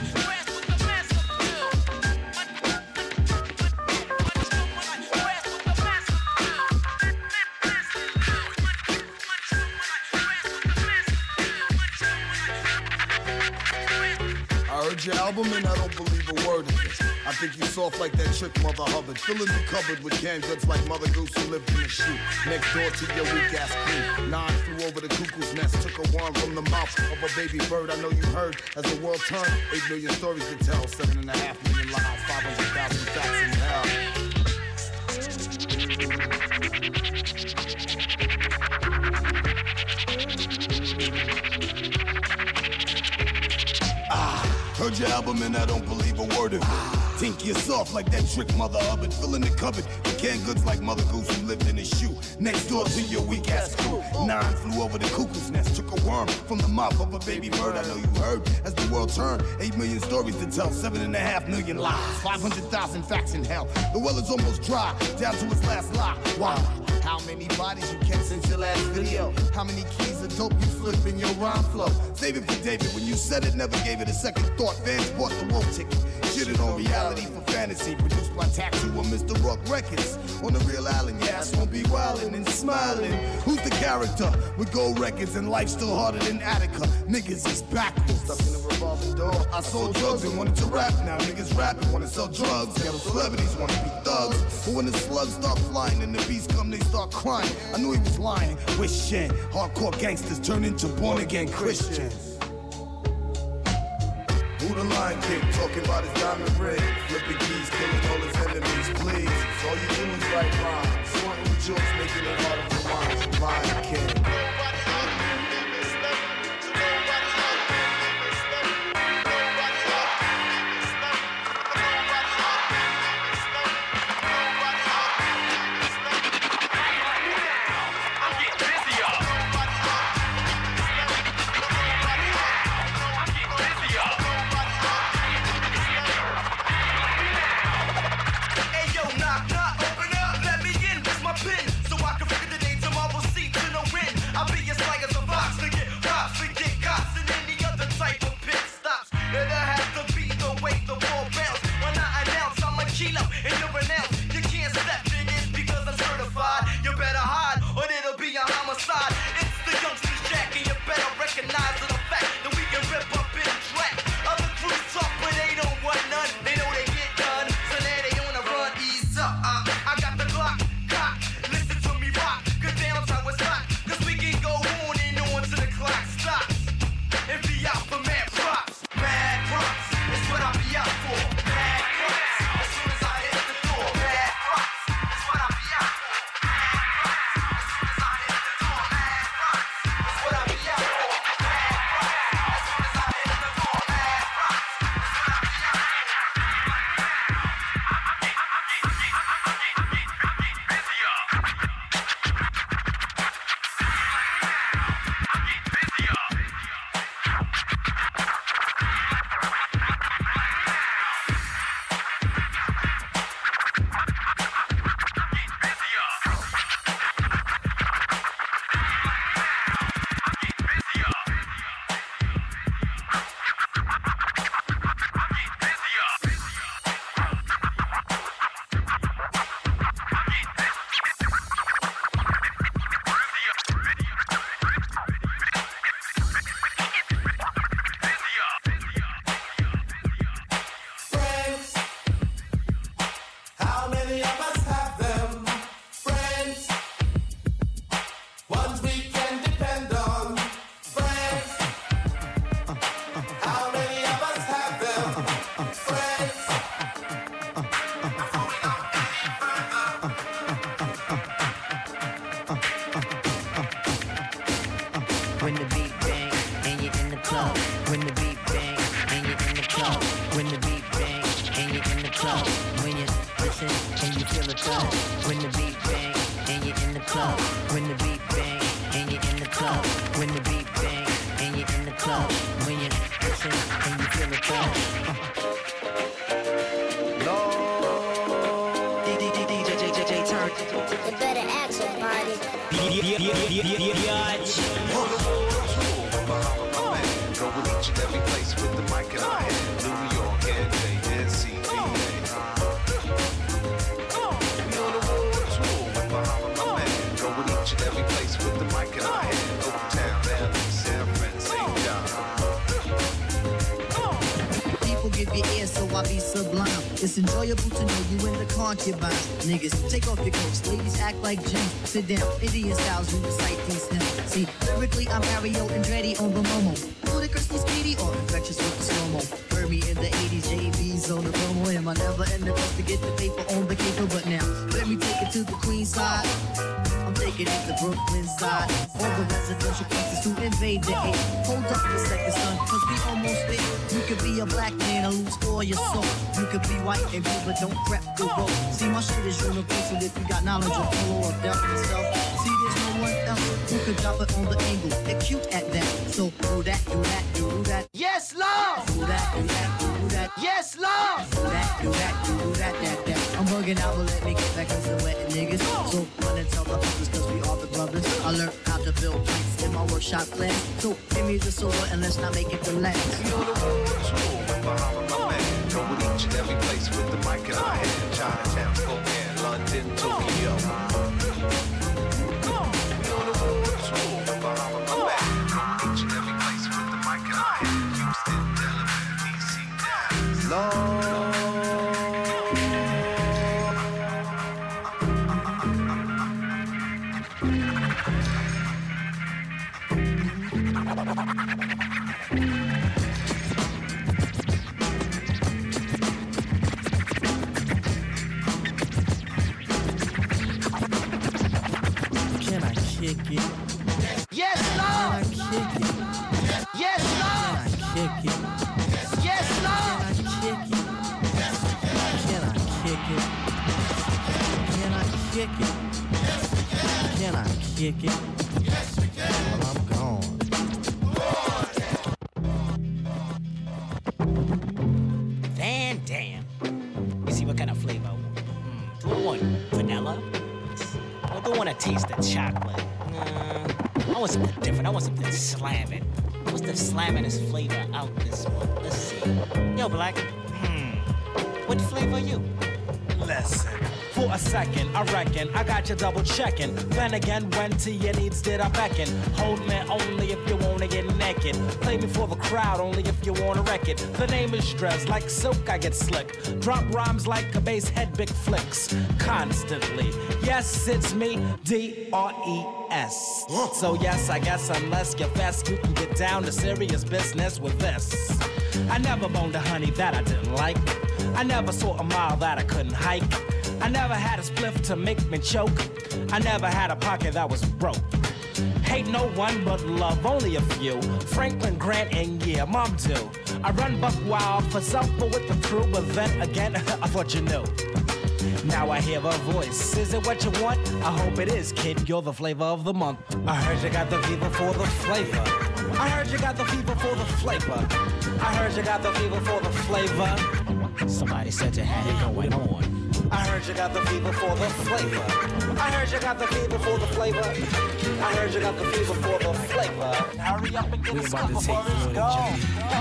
I heard your album and I don't believe a word of it. I think you soft like that trick Mother Hubbard. Filling the cupboard with canned goods like Mother Goose who lived in the shoe. Next door to your weak ass crew. Nine flew over the cuckoo's nest, took a worm from the mouth of a baby bird. I know you heard as the world turned. Eight million stories to tell, seven and a half million lives, five hundred thousand facts in hell. Heard your album and I don't believe a word of it. Think you're soft like that trick Mother Hubbard. Filling the cupboard with canned goods like Mother Goose who lived in a shoe. Next door to your weak ass crew. Nine flew over the cuckoo's nest, took a worm from the mouth of a baby bird. I know you heard as the world turned. Eight million stories to tell, seven and a half million lies. Five hundred thousand facts in hell. The well is almost dry, down to its last lie. Why? How many bodies you kept since your last video? How many keys of dope you flip in your rhyme flow? Save it for David, when you said it, never gave it a second thought. Fans bought the wolf ticket. Shit it on reality for fantasy. Produced by Tattoo or Mister Rock Records. On the real island, yeah, I won't be wildin' and smiling. Who's the character? With gold records and life still harder than Attica. Niggas is backwards. Stuck in a revolving door. I sold drugs and wanted to rap. Now niggas rapping, wanna sell drugs. Ghetto celebrities wanna be thugs. But when the slugs start flying and the beats come, they start crying. I knew he was lying. Wishing hardcore gangsters turn into born again Christians. Who the Lion King talking about his diamond ring? Flipping keys, killing all his enemies, please. So all you do is write rhymes. Swanting with jokes, making it harder for rhymes. Lion King. So I can figure the name to Marvel C to no win. I'll be your club, when the beat bang, and you're in the club, when the beat bang, and you're in the club, when you listen and you feel the thud, when the beat bang, and you're in the club, when the beat bang, and you're in the club, when the beat bang, and you're in the club, when you listen and you feel the thud. Lord, D J J J J Turn. You better act somebody. Go with each and every place with the mic in our hand. New York, N J, N C, V A. We on the world tour with Bahama, my man. Go with each and every place with the mic in our hand. Oaktown, L A, San Fran, Saint John. People give you ear, so I be sublime. It's enjoyable to know you in the concubines. Niggas, take off your coats. Ladies, act like Jim. Sit down, Indian styles, we recite these hymns. See, lyrically, I'm Mario Andretti on the Momo. Ludicrously speedy or infectious with the slow-mo. Heard me in the eighties, J B's on the promo. Am I never in the quest to get the paper on the caper? But now, let me take it to the Queen side. I'm taking it to Brooklyn side. All the residential places to invade the air. Hold up a second, son, cause we almost there. You could be a black man and lose all your soul. You could be white and blue, but don't prep the road. See, my shit is universal if you got knowledge of color or depth yourself. See, there's no one else who could drop it on the angle. They're cute at that. So do that, do that, do that. Yes, Lord! Do that, do that, do that. Yes, Lord! Do that, do that, do that, that, that. I'm bugging out, but let me get back cause I'm wetting niggas. So run and tell the others cause we all the brothers. I learned how to build planks in my workshop class. So give me the sword and let's not make it the last. We on the world tour with Bahama, my man. Go with each and every place with the mic in our hand. Chinatown, Spokane, London, Tokyo. We on the world tour with Bahama, my man. Each and every place with the mic in our hand. Houston, Delaware, D C, Dallas. Lord. Can I kick it? Yes, Lord! Can I kick it? Yes, Lord! Can I kick it? Yes, Lord! Can I kick it? Can I kick it? Can I kick it? Can I kick it? Well, I'm gone. Van Dam. You see what kind of flavor I want? Mm, do I want vanilla? Or do I want to taste the chocolate? Nah, I want something different. I want something slamming. What's the slamminest flavor out this one? Let's see. Yo, Black. Hmm. What flavor are you? Listen. For a second, I reckon I got you double checking. Then again, when to your needs did I beckon? Hold me only if you wanna get naked. Play me for the crowd only if you wanna wreck it. The name is Dress, like silk I get slick. Drop rhymes like a bass head, big flicks. Constantly, yes, it's me, D R E S. So yes, I guess unless you're fast, you can get down to serious business with this. I never boned a honey that I didn't like. I never saw a mile that I couldn't hike. I never had a spliff to make me choke. I never had a pocket that was broke. Hate no one but love only a few. Franklin Grant and yeah, Mom too. I run buck wild for self but with the crew. But then again, I thought you knew. Now I hear a voice. Is it what you want? I hope it is, kid. You're the flavor of the month. I heard you got the fever for the flavor. I heard you got the fever for the flavor. I heard you got the fever for the flavor. Somebody said you had it going on. I heard you got the fever for the flavor. I heard you got the fever for the flavor. I heard you got the fever for the flavor. Hurry up and get the stuff before it's gone.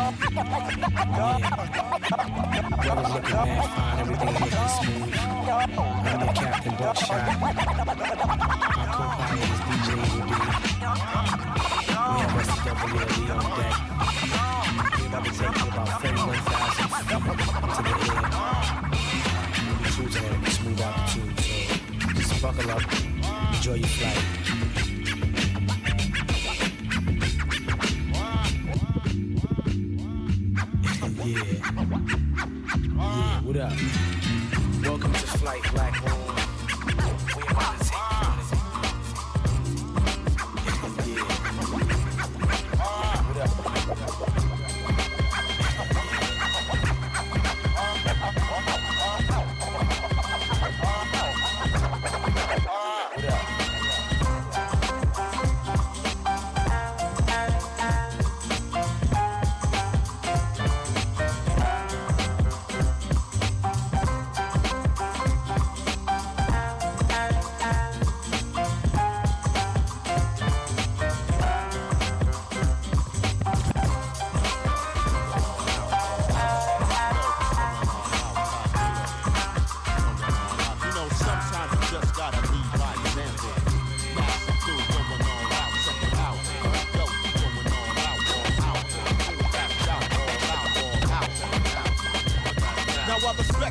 Brothers looking mad fine, everything looking smooth. I'm the Captain Buckshot. My co-pilot is D J E D. We have S W L E on deck. We're about to take you about thirty-one thousand feet to the air. Tubes ahead, smooth out the tube, so just buckle up, enjoy your flight. Yeah, yeah, what up? Welcome to Flight Black Hole. We about to take you on it. Yeah, what up?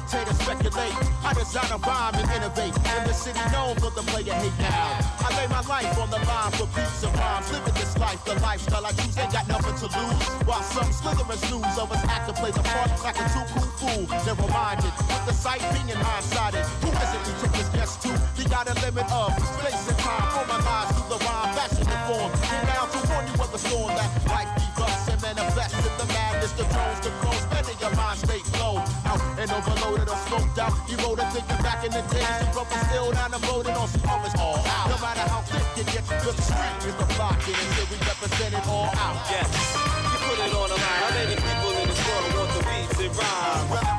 spectators speculate. I design a rhyme and innovate. In the city known for the player hate now. I lay my life on the line for beats and rhymes. Living this life, the lifestyle I choose, ain't got nothing to lose. While some slither and snooze of us act to play the part like a too cool fool. They're reminded, with the sight being hindsighted. Who is it we took this guest to? The outer limit of space and time. For my lives through the rhyme, fashion and form. Came down to warn you of the storm that life erupts and manifests in the madness. The drones, the crows, letting your mind stay low. Out and overloaded or smoked out. You wrote a thinking back in the days. You broke and still down and voted on some others all out. No matter how thick it gets, the street is the block. And until we represent it all out. Yes, you put it on the line. How many people in this world want the beats and rhyme?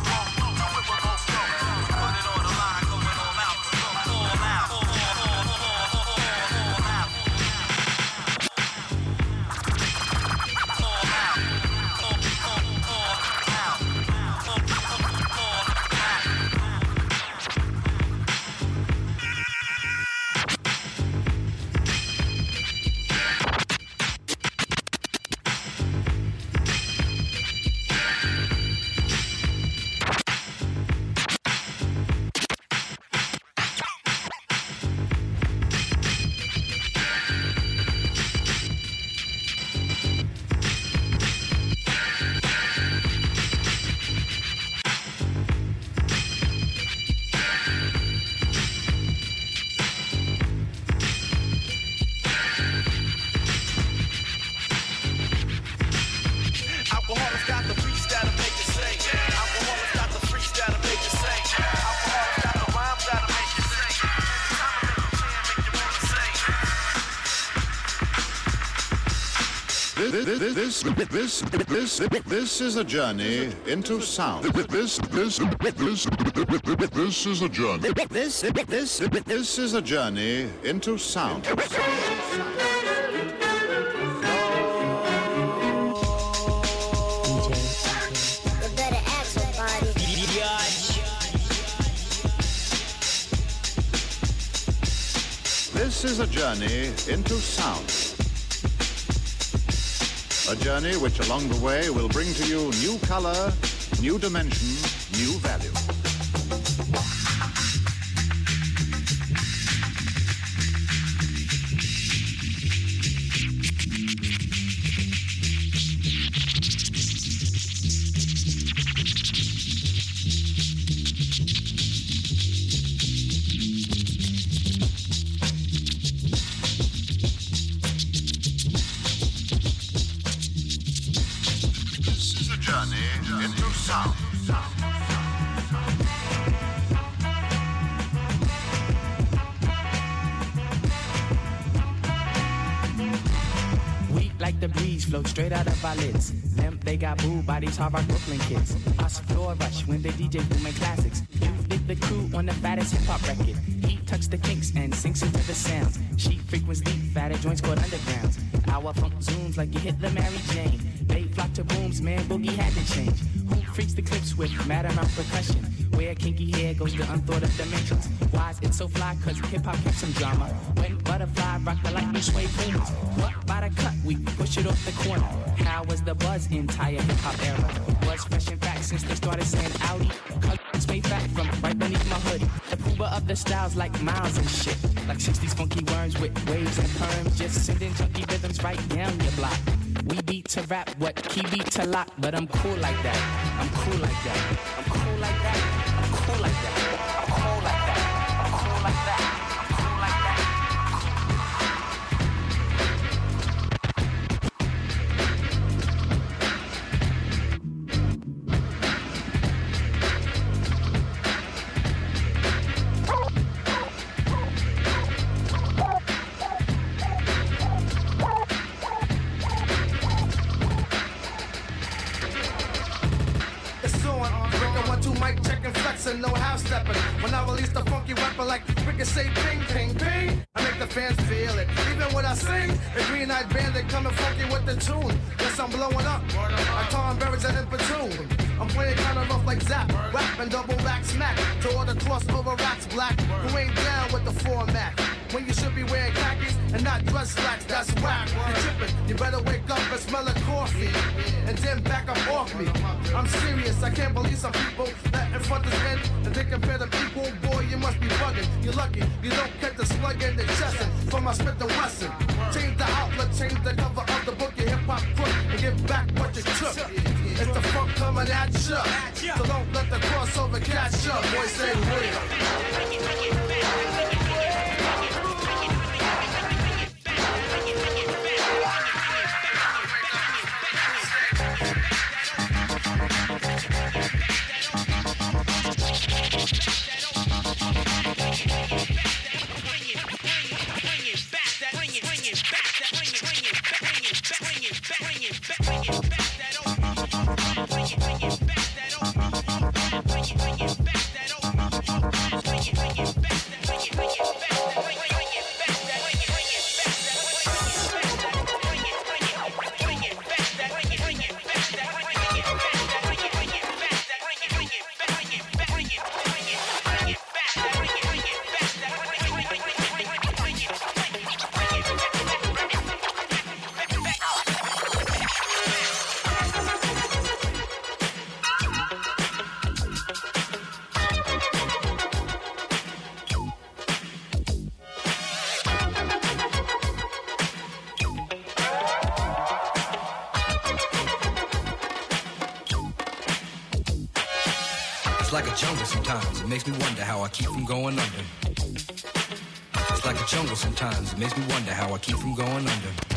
This, this, this, this is a journey into sound. This, this, this, this is a journey. This, this, this is a journey into sound. This is a journey into sound. A journey which along the way will bring to you new color, new dimension, new value. Straight out of our lids. Them, they got booed by these hard rock Brooklyn kids. Us floor rush when they D J booming classics. You dig the crew on the fattest hip hop record. He tucks the kinks and sinks into the sounds. She frequents deep, fatter joints called undergrounds. Our funk zooms like you hit the Mary Jane. They flock to booms, man, boogie had to change. Who freaks the clips with mad amount percussion? Where kinky hair goes to unthought of dimensions. Why is it so fly? Cause hip hop kept some drama. When butterfly rock the lightning sway boomers. What by the cut? We push it off the corner. How was the buzz entire hip hop era? Was fresh in fact since they started saying Audi. Colors made fat from right beneath my hoodie. The pooba of the styles like miles and shit. Like sixties funky worms with waves and perms. Just sending junky rhythms right down your block. We beat to rap, what key beat to lock. But I'm cool like that. I'm cool like that. I'm cool like that. I'm cool like that. I'm cool like that. I'm cool like that. No house stepping. When I release the funky weapon like Ricochet, ping, ping, ping, I make the fans feel it. Even when I sing, the Green Eyed Bandit coming funky with the tune. Yes, I'm blowing up. I Tom Berry's an platoon. I'm playing kind of rough like Zap, rap and double back smack. To all the crossover rats black who ain't down with the format. When you should be wearing khakis and not dress slacks, that's whack. You're tripping, you better wake up and smell a coffee and then back up off me. I'm serious, I can't believe some people letting this what this in, and they compare the people, boy, you must be bugging. You're lucky, you don't catch the slug in the chestin' from my Smith and Wesson. Change the outlook, change the cover of the book, your hip-hop crook, and give back what you took. It's the funk coming at ya, so don't let the crossover catch up. Boy, say real. Like a jungle sometimes, it makes me wonder how I keep from going under. It's like a jungle sometimes, it makes me wonder how I keep from going under.